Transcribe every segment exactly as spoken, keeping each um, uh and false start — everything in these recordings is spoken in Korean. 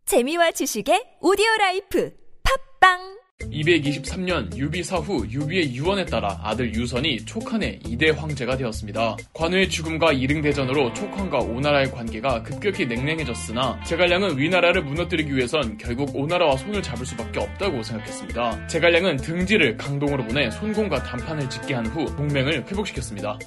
재미와 지식의 오디오라이프 팝빵. 이백이십삼 년 유비 사후 유비의 유언에 따라 아들 유선이 촉한의 이대 황제가 되었습니다. 관우의 죽음과 이릉대전으로 촉한과 오나라의 관계가 급격히 냉랭해졌으나 제갈량은 위나라를 무너뜨리기 위해선 결국 오나라와 손을 잡을 수밖에 없다고 생각했습니다. 제갈량은 등지를 강동으로 보내 손공과 단판을 짓게 한 후 동맹을 회복시켰습니다.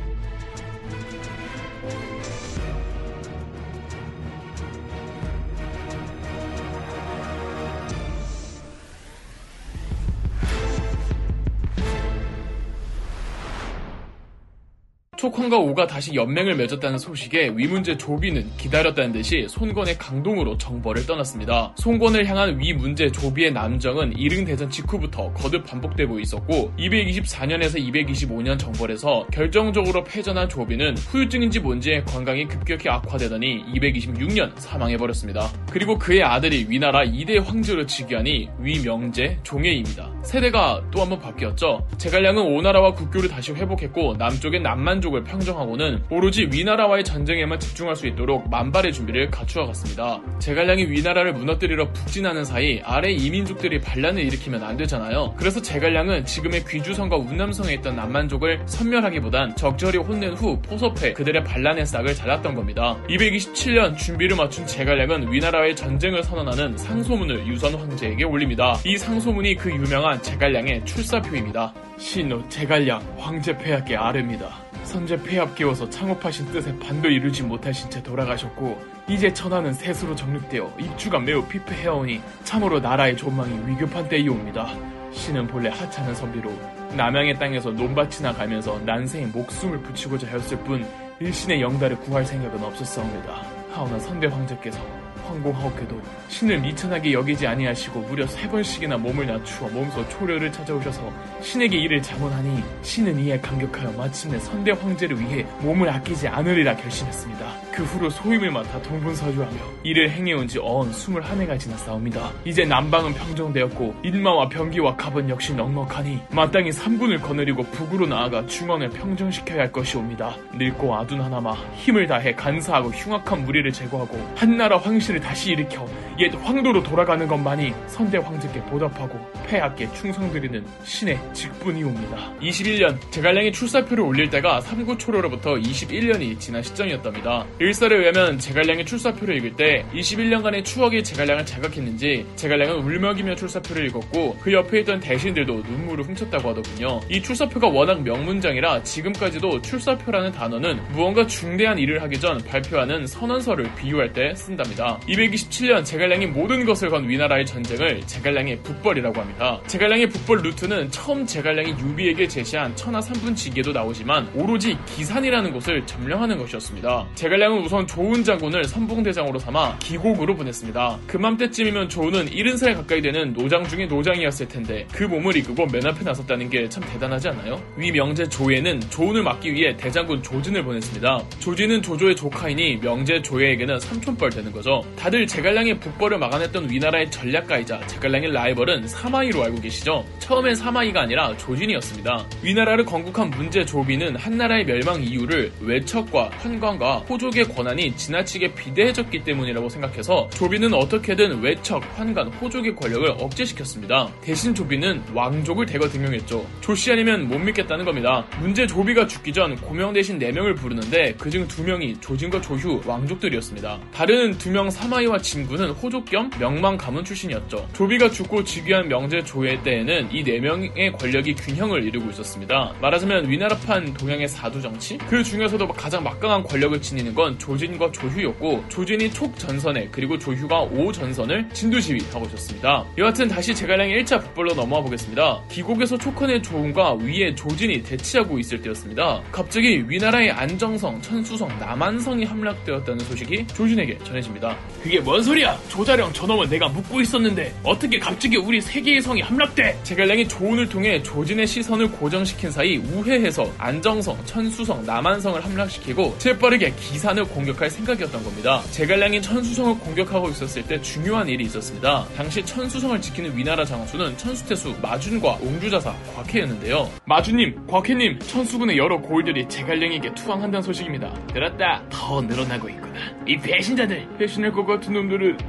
촉한과 오가 다시 연맹을 맺었다는 소식에 위문제 조비는 기다렸다는 듯이 손권의 강동으로 정벌을 떠났습니다. 손권을 향한 위문제 조비의 남정은 이릉대전 직후부터 거듭 반복되고 있었고 이백이십사 년에서 이백이십오 년 정벌에서 결정적으로 패전한 조비는 후유증인지 뭔지의 건강이 급격히 악화되더니 이백이십육 년 사망해버렸습니다. 그리고 그의 아들이 위나라 이 대 황제로 즉위하니 위명제 종예입니다. 세대가 또 한번 바뀌었죠. 제갈량은 오나라와 국교를 다시 회복했고 남쪽의 남만족 을 평정하고는 오로지 위나라와의 전쟁에만 집중할 수 있도록 만발의 준비를 갖추어갔습니다. 제갈량이 위나라를 무너뜨리러 북진하는 사이 아래 이민족들이 반란을 일으키면 안 되잖아요. 그래서 제갈량은 지금의 귀주성과 운남성에 있던 남만족을 섬멸하기보단 적절히 혼낸 후 포섭해 그들의 반란의 싹을 잘랐던 겁니다. 이백이십칠 년 준비를 맞춘 제갈량은 위나라와의 전쟁을 선언하는 상소문을 유선 황제에게 올립니다. 이 상소문이 그 유명한 제갈량의 출사표입니다. 신노 제갈량 황제 폐하께 아뢰입니다. 선제 폐합 끼워서 창업하신 뜻에 반도 이루지 못하신 채 돌아가셨고 이제 천하는 셋으로 정립되어 입주가 매우 피폐해오니 참으로 나라의 존망이 위급한 때이옵니다. 신은 본래 하찮은 선비로 남양의 땅에서 논밭이나 가면서 난생에 목숨을 붙이고자 하였을 뿐 일신의 영달을 구할 생각은 없었사옵니다. 하오나 선대 황제께서 황공하옵게도 신을 미천하게 여기지 아니하시고 무려 세 번씩이나 몸을 낮추어 몸소 초려를 찾아오셔서 신에게 이를 자문하니 신은 이에 감격하여 마침내 선대 황제를 위해 몸을 아끼지 않으리라 결심했습니다. 그 후로 소임을 맡아 동분서주하며 이를 행해온 지 어언 스물한 해가 지났사옵니다. 이제 남방은 평정되었고 인마와 병기와 갑은 역시 넉넉하니 마땅히 삼군을 거느리고 북으로 나아가 중원을 평정시켜야 할 것이옵니다. 늙고 아둔 하나마 힘을 다해 간사하고 흉악한 무리를 제거하고 한나라 황실을 다시 일으켜 옛 황도로 돌아가는 것만이 선대 황제께 보답하고 폐하께 충성드리는 신의 직분이옵니다. 이십일 년 제갈량이 출사표를 올릴 때가 삼구초로로부터 이십일 년이 지난 시점이었답니다. 일설에 의하면 제갈량이 출사표를 읽을 때 이십일 년간의 추억이 제갈량을 자극했는지 제갈량은 울먹이며 출사표를 읽었고 그 옆에 있던 대신들도 눈물을 훔쳤다고 하더군요. 이 출사표가 워낙 명문장이라 지금까지도 출사표라는 단어는 무언가 중대한 일을 하기 전 발표하는 선언서를 비유할 때 쓴답니다. 이백이십칠 년 제갈량이 모든 것을 건 위나라의 전쟁을 제갈량의 북벌이라고 합니다. 제갈량의 북벌 루트는 처음 제갈량이 유비에게 제시한 천하 삼분지기에도 나오지만 오로지 기산이라는 곳을 점령하는 것이었습니다. 제갈량은 우선 조은 장군을 선봉대장으로 삼아 기곡으로 보냈습니다. 그맘때쯤이면 조은은 일흔 살 가까이 되는 노장 중의 노장이었을 텐데 그 몸을 이끌고 맨 앞에 나섰다는 게 참 대단하지 않아요? 위명제 조예는 조은을 막기 위해 대장군 조진을 보냈습니다. 조진은 조조의 조카이니 명제 조예에게는 삼촌뻘 되는 거죠. 다들 제갈량의 북벌을 막아냈던 위나라의 전략가이자 제갈량의 라이벌은 사마이로 알고 계시죠? 처음엔 사마이가 아니라 조진이었습니다. 위나라를 건국한 문제 조비는 한나라의 멸망 이유를 외척과 환관과 호족의 권한이 지나치게 비대해졌기 때문이라고 생각해서 조비는 어떻게든 외척, 환관, 호족의 권력을 억제시켰습니다. 대신 조비는 왕족을 대거 등용했죠. 조씨 아니면 못 믿겠다는 겁니다. 문제 조비가 죽기 전 고명 대신 네 명을 부르는데 그중 두 명이 조진과 조휴 왕족들이었습니다. 다른 두 명 사마이와 진구는 호족 겸 명망 가문 출신이었죠. 조비가 죽고 즉위한 명제 조예 때에는 이 네 명의 권력이 균형을 이루고 있었습니다. 말하자면 위나라판 동양의 사두 정치? 그 중에서도 가장 막강한 권력을 지니는 건 조진과 조휴였고 조진이 촉 전선에 그리고 조휴가 오 전선을 진두지휘하고 있었습니다. 여하튼 다시 제갈량의 일 차 북벌로 넘어와 보겠습니다. 기곡에서 촉헌의 조은과 위의 조진이 대치하고 있을 때였습니다. 갑자기 위나라의 안정성, 천수성, 남한성이 함락되었다는 소식이 조진에게 전해집니다. 그게 뭔 소리야? 조자령 저놈은 내가 묻고 있었는데 어떻게 갑자기 우리 세 개의 성이 함락돼? 제갈량이 조은을 통해 조진의 시선을 고정시킨 사이 우회해서 안정성, 천수성, 남한성을 함락시키고 재빠르게 기산을 공격할 생각이었던 겁니다. 제갈량이 천수성을 공격하고 있었을 때 중요한 일이 있었습니다. 당시 천수성을 지키는 위나라 장수는 천수태수 마준과 옹주자사 곽해였는데요. 마준님, 곽해님, 천수군의 여러 고을들이 제갈량에게 투항한다는 소식입니다. 들었다. 더 늘어나고 있구나. 이 배신자들! 배신할 것 같은 놈들은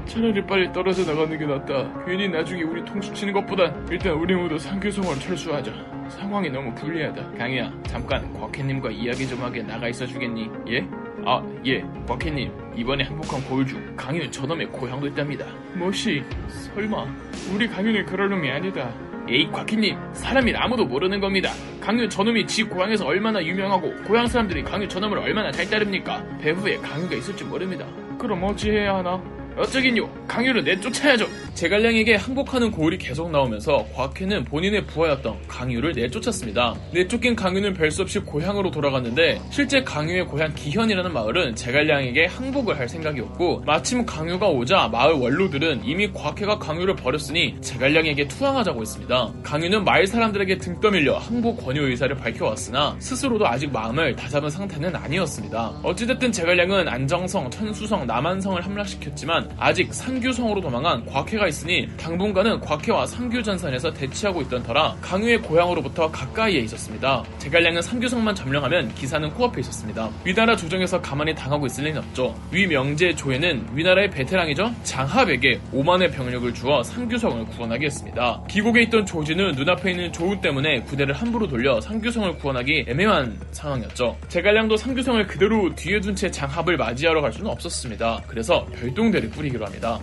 차라리 빨리 떨어져 나가는 게 낫다. 괜히 나중에 우리 통수치는 것보단 일단 우리 모두 상규성으로 철수하자. 상황이 너무 불리하다. 강희야, 잠깐 곽해님과 이야기 좀 하게 나가 있어 주겠니? 예? 아, 예, 곽해님, 이번에 항복한 고을 중 강윤 저놈의 고향도 있답니다. 뭐시? 설마 우리 강윤이 그럴 놈이 아니다. 에이, 곽해님, 사람이 아무도 모르는 겁니다. 강윤 저놈이 지 고향에서 얼마나 유명하고 고향 사람들이 강윤 저놈을 얼마나 잘 따릅니까? 배후에 강윤가 있을지 모릅니다. 그럼 어찌해야 하나? 어쩌긴요, 강유를 내쫓아야죠. 제갈량에게 항복하는 고을이 계속 나오면서 곽해는 본인의 부하였던 강유를 내쫓았습니다. 내쫓긴 강유는 별 수 없이 고향으로 돌아갔는데 실제 강유의 고향 기현이라는 마을은 제갈량에게 항복을 할 생각이었고, 마침 강유가 오자 마을 원로들은 이미 곽해가 강유를 버렸으니 제갈량에게 투항하자고 했습니다. 강유는 마을 사람들에게 등 떠밀려 항복 권유 의사를 밝혀왔으나 스스로도 아직 마음을 다잡은 상태는 아니었습니다. 어찌됐든 제갈량은 안정성, 천수성, 남한성을 함락시켰지만 아직 상규성으로 도망한 곽해가 있으니 당분간은 곽해와 상규전선에서 대치하고 있던 터라 강유의 고향으로부터 가까이에 있었습니다. 제갈량은 상규성만 점령하면 기사는 코앞에 있었습니다. 위나라 조정에서 가만히 당하고 있을 리는 없죠. 위명제 조에는 위나라의 베테랑이죠, 장합에게 오만의 병력을 주어 상규성을 구원하게 했습니다. 기곡에 있던 조지는 눈앞에 있는 조운 때문에 부대를 함부로 돌려 상규성을 구원하기 애매한 상황이었죠. 제갈량도 상규성을 그대로 뒤에 둔 채 장합을 맞이하러 갈 수는 없었습니다. 그래서 별동대를 뿌리기로 합니다.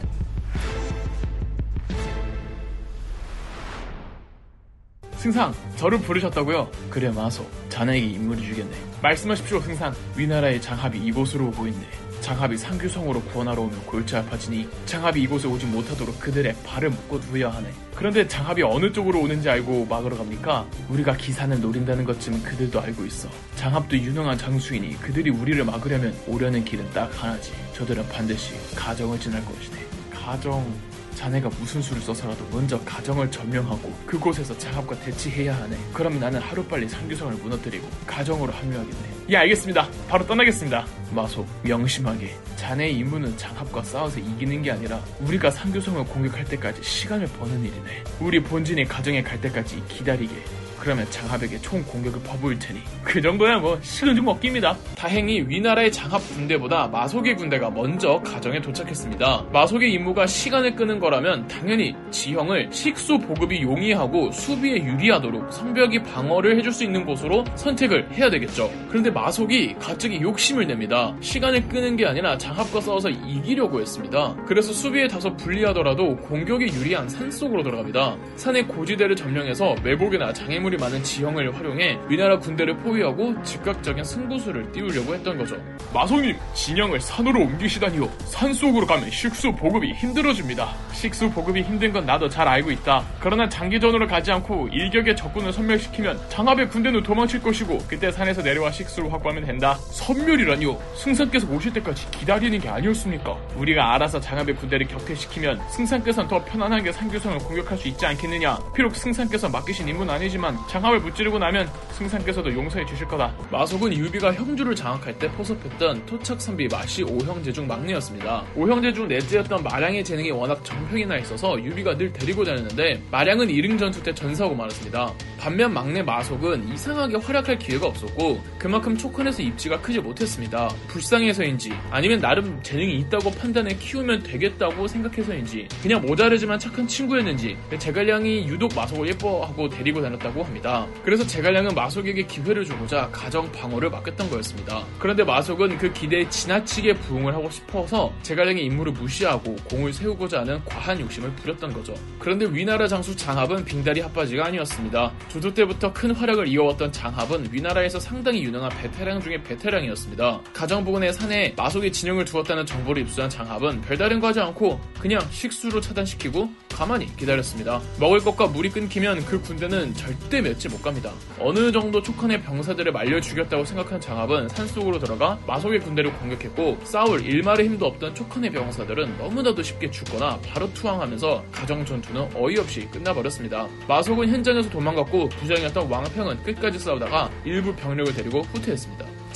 승상, 저를 부르셨다고요? 그래 마소, 자네에게 임무를 주겠네. 말씀하십시오 승상. 위나라의 장합이 이곳으로 오고 있네. 장합이 상규성으로 구원하러 오면 골치 아파지니 장합이 이곳에 오지 못하도록 그들의 발을 묶어두어야 하네. 그런데 장합이 어느 쪽으로 오는지 알고 막으러 갑니까? 우리가 기산을 노린다는 것쯤은 그들도 알고 있어. 장합도 유능한 장수이니 그들이 우리를 막으려면 오려는 길은 딱 하나지. 저들은 반드시 가정을 지날 것이네. 가정... 자네가 무슨 수를 써서라도 먼저 가정을 점령하고 그곳에서 장합과 대치해야 하네. 그럼 나는 하루빨리 상규성을 무너뜨리고 가정으로 합류하겠네. 예, 알겠습니다. 바로 떠나겠습니다. 마소, 명심하게. 자네의 임무는 장합과 싸워서 이기는 게 아니라 우리가 상규성을 공격할 때까지 시간을 버는 일이네. 우리 본진이 가정에 갈 때까지 기다리게. 그러면 장합에게 총 공격을 퍼부을 테니 그 정도야 뭐 식은 죽 먹기입니다. 다행히 위나라의 장합 군대보다 마속의 군대가 먼저 가정에 도착했습니다. 마속의 임무가 시간을 끄는 거라면 당연히 지형을 식수 보급이 용이하고 수비에 유리하도록 성벽이 방어를 해줄 수 있는 곳으로 선택을 해야 되겠죠. 그런데 마속이 갑자기 욕심을 냅니다. 시간을 끄는 게 아니라 장합과 싸워서 이기려고 했습니다. 그래서 수비에 다소 불리하더라도 공격이 유리한 산속으로 들어갑니다. 산의 고지대를 점령해서 매복이나 장애물이 많은 지형을 활용해 위나라 군대를 포위하고 즉각적인 승부수를 띄우려고 했던 거죠. 마속님, 진영을 산으로 옮기시다니요. 산속으로 가면 식수 보급이 힘들어집니다. 식수 보급이 힘든 건 나도 잘 알고 있다. 그러나 장기전으로 가지 않고 일격에 적군을 섬멸시키면 장합의 군대는 도망칠 것이고 그때 산에서 내려와 식수를 확보하면 된다. 섬멸이라니요? 승상께서 오실 때까지 기다리는 게 아니었습니까? 우리가 알아서 장합의 군대를 격퇴시키면 승상께서는 더 편안하게 상규성을 공격할 수 있지 않겠느냐. 비록 승상께서 맡기신 임무는 아니지만 장합을 무찌르고 나면 승상께서도 용서해 주실 거다. 마속은 유비가 형주를 장악할 때 포섭했던 토착선비 마씨 오형제 중 막내였습니다. 오형제 중 넷째였던 마량의 재능이 워낙 정평이 나 있어서 유비가 늘 데리고 다녔는데 마량은 이릉전투 때 전사하고 말았습니다. 반면 막내 마속은 이상하게 활약할 기회가 없었고 그만큼 촉헌에서 입지가 크지 못했습니다. 불쌍해서인지 아니면 나름 재능이 있다고 판단해 키우면 되겠다고 생각해서인지 그냥 모자르지만 착한 친구였는지 제갈량이 유독 마속을 예뻐하고 데리고 다녔다고 합니다. 그래서 제갈량은 마속에게 기회를 주고자 가정 방어를 맡겼던 거였습니다. 그런데 마속은 그 기대에 지나치게 부응을 하고 싶어서 제갈량의 임무를 무시하고 공을 세우고자 하는 과한 욕심을 부렸던 거죠. 그런데 위나라 장수 장합은 빙다리 핫바지가 아니었습니다. 조조 때부터 큰 활약을 이어왔던 장합은 위나라에서 상당히 유능한 베테랑 중에 베테랑이었습니다. 가정 부근의 산에 마속의 진영을 두었다는 정보를 입수한 장합은 별다른 거 하지 않고 그냥 식수로 차단시키고 가만히 기다렸습니다. 먹을 것과 물이 끊기면 그 군대는 절대 맺지 못 갑니다. 어느 정도 촉헌의 병사들을 말려 죽였다고 생각한 장합은 산속으로 들어가 마속의 군대를 공격했고 싸울 일말의 힘도 없던 촉헌의 병사들은 너무나도 쉽게 죽거나 바로 투항하면서 가정 전투는 어이없이 끝나버렸습니다. 마속은 현장에서 도망갔고 부장이었던 왕평은 끝까지 싸우다가 일부 병력을 데리고 후퇴했습니다.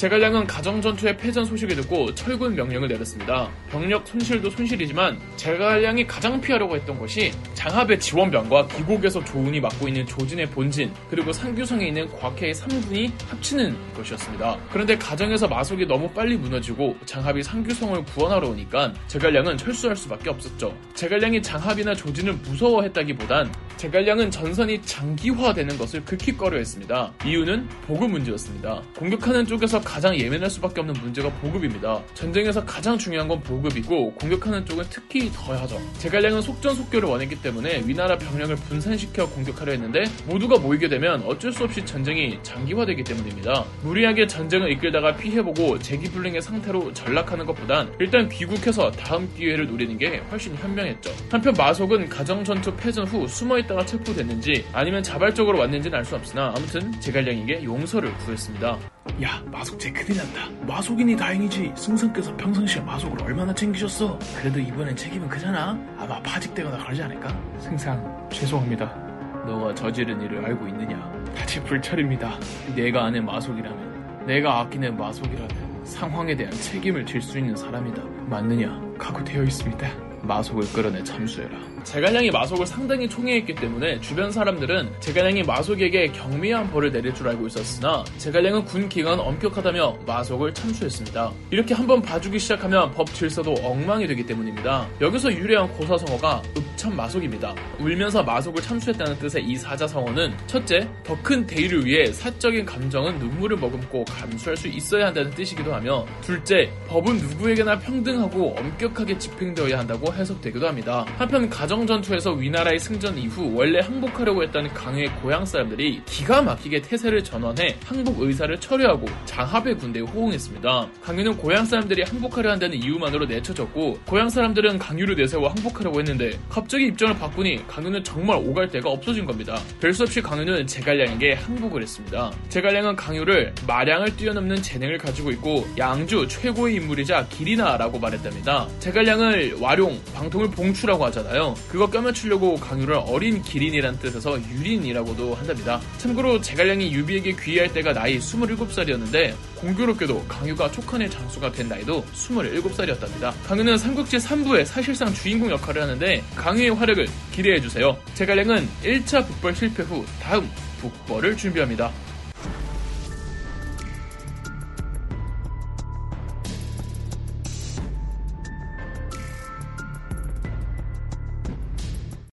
제갈량은 가정전투의 패전 소식을 듣고 철군 명령을 내렸습니다. 병력 손실도 손실이지만 제갈량이 가장 피하려고 했던 것이 장합의 지원병과 기곡에서 조은이 맡고 있는 조진의 본진 그리고 상규성에 있는 곽해의 삼 군이 합치는 것이었습니다. 그런데 가정에서 마속이 너무 빨리 무너지고 장합이 상규성을 구원하러 오니까 제갈량은 철수할 수밖에 없었죠. 제갈량이 장합이나 조진을 무서워했다기보단 제갈량은 전선이 장기화되는 것을 극히 꺼려했습니다. 이유는 보급 문제였습니다. 공격하는 쪽에서 가장 예민할 수밖에 없는 문제가 보급입니다. 전쟁에서 가장 중요한 건 보급이고 공격하는 쪽은 특히 더하죠. 제갈량은 속전속결을 원했기 때문에 위나라 병력을 분산시켜 공격하려 했는데 모두가 모이게 되면 어쩔 수 없이 전쟁이 장기화되기 때문입니다. 무리하게 전쟁을 이끌다가 피해보고 재기불능의 상태로 전락하는 것보단 일단 귀국해서 다음 기회를 노리는 게 훨씬 현명했죠. 한편 마속은 가정전투 패전 후 숨어있다가 체포됐는지 아니면 자발적으로 왔는지는 알 수 없으나 아무튼 제갈량에게 용서를 구했습니다. 야, 마속 쟤 큰일 났다. 마속이니 다행이지. 승상께서 평상시에 마속을 얼마나 챙기셨어? 그래도 이번엔 책임은 크잖아. 아마 파직되거나 그러지 않을까? 승상, 죄송합니다. 너가 저지른 일을 알고 있느냐? 다치 불찰입니다. 내가 아는 마속이라면, 내가 아끼는 마속이라면 상황에 대한 책임을 질 수 있는 사람이다. 맞느냐? 각오되어 있습니다. 마속을 끌어내 참수해라. 제갈량이 마속을 상당히 총애했기 때문에 주변 사람들은 제갈량이 마속에게 경미한 벌을 내릴 줄 알고 있었으나 제갈량은 군 기강은 엄격하다며 마속을 참수했습니다. 이렇게 한번 봐주기 시작하면 법 질서도 엉망이 되기 때문입니다. 여기서 유래한 고사성어가 읍참마속입니다. 울면서 마속을 참수했다는 뜻의 이 사자성어는 첫째, 더 큰 대의를 위해 사적인 감정은 눈물을 머금고 감수할 수 있어야 한다는 뜻이기도 하며 둘째, 법은 누구에게나 평등하고 엄격하게 집행되어야 한다고 해석되기도 합니다. 한편 가정전투에서 위나라의 승전 이후 원래 항복하려고 했던 강유의 고향 사람들이 기가 막히게 태세를 전환해 항복 의사를 철회하고 장합의 군대에 호응했습니다. 강유는 고향 사람들이 항복하려 한다는 이유만으로 내쳐졌고 고향 사람들은 강유를 내세워 항복하려고 했는데 갑자기 입장을 바꾸니 강유는 정말 오갈 데가 없어진 겁니다. 별 수 없이 강유는 제갈량에게 항복을 했습니다. 제갈량은 강유를 마량을 뛰어넘는 재능을 가지고 있고 양주 최고의 인물이자 길이나라고 말했답니다. 제갈량을 와룡, 방통을 봉추라고 하잖아요. 그거 껴맞추려고 강유를 어린 기린이란 뜻에서 유린이라고도 한답니다. 참고로 제갈량이 유비에게 귀의할 때가 나이 스물일곱 살이었는데 공교롭게도 강유가 촉한의 장수가 된 나이도 스물일곱 살이었답니다. 강유는 삼국지 삼 부의 사실상 주인공 역할을 하는데 강유의 활약을 기대해주세요. 제갈량은 일 차 북벌 실패 후 다음 북벌을 준비합니다.